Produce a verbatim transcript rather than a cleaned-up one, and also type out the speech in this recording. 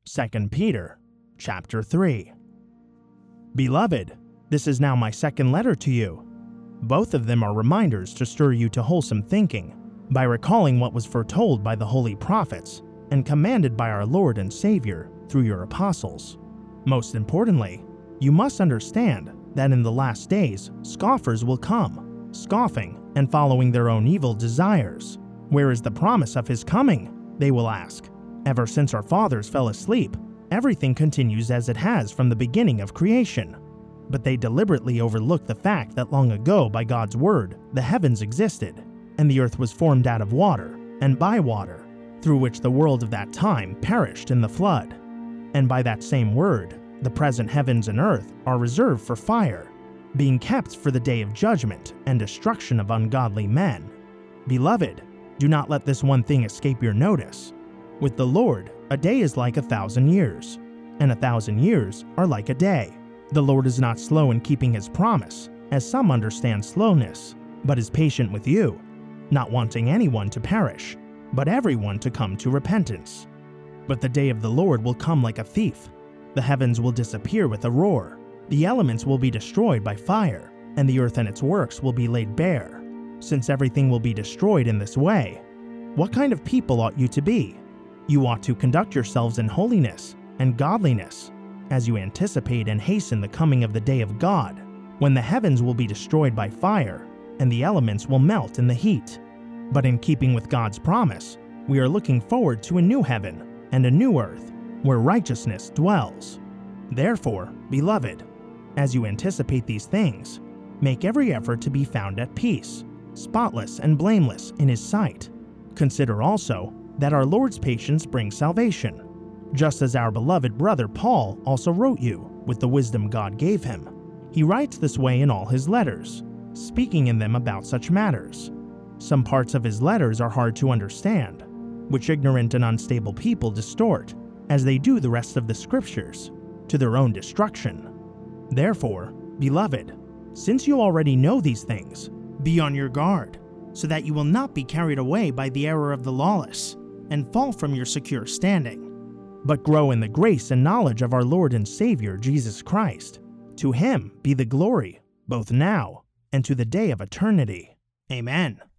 Second Peter chapter three. Beloved, this is now my second letter to you. Both of them are reminders to stir you to wholesome thinking by recalling what was foretold by the holy prophets and commanded by our Lord and Savior through your apostles. Most importantly, you must understand that in the last days scoffers will come, scoffing and following their own evil desires. Where is the promise of his coming? They will ask. Ever since our fathers fell asleep, everything continues as it has from the beginning of creation. But they deliberately overlook the fact that long ago by God's word the heavens existed, and the earth was formed out of water and by water, through which the world of that time perished in the flood. And by that same word, the present heavens and earth are reserved for fire, being kept for the day of judgment and destruction of ungodly men. Beloved, do not let this one thing escape your notice. With the Lord, a day is like a thousand years, and a thousand years are like a day. The Lord is not slow in keeping his promise, as some understand slowness, but is patient with you, not wanting anyone to perish, but everyone to come to repentance. But the day of the Lord will come like a thief. The heavens will disappear with a roar, the elements will be destroyed by fire, and the earth and its works will be laid bare. Since everything will be destroyed in this way, what kind of people ought you to be? You ought to conduct yourselves in holiness and godliness, as you anticipate and hasten the coming of the day of God, when the heavens will be destroyed by fire, and the elements will melt in the heat. But in keeping with God's promise, we are looking forward to a new heaven and a new earth, where righteousness dwells. Therefore, beloved, as you anticipate these things, make every effort to be found at peace, spotless and blameless in his sight. Consider also that our Lord's patience brings salvation, just as our beloved brother Paul also wrote you with the wisdom God gave him. He writes this way in all his letters, speaking in them about such matters. Some parts of his letters are hard to understand, which ignorant and unstable people distort, as they do the rest of the scriptures, to their own destruction. Therefore, beloved, since you already know these things, be on your guard, so that you will not be carried away by the error of the lawless, and fall from your secure standing, but grow in the grace and knowledge of our Lord and Savior Jesus Christ. To him be the glory, both now and to the day of eternity. Amen.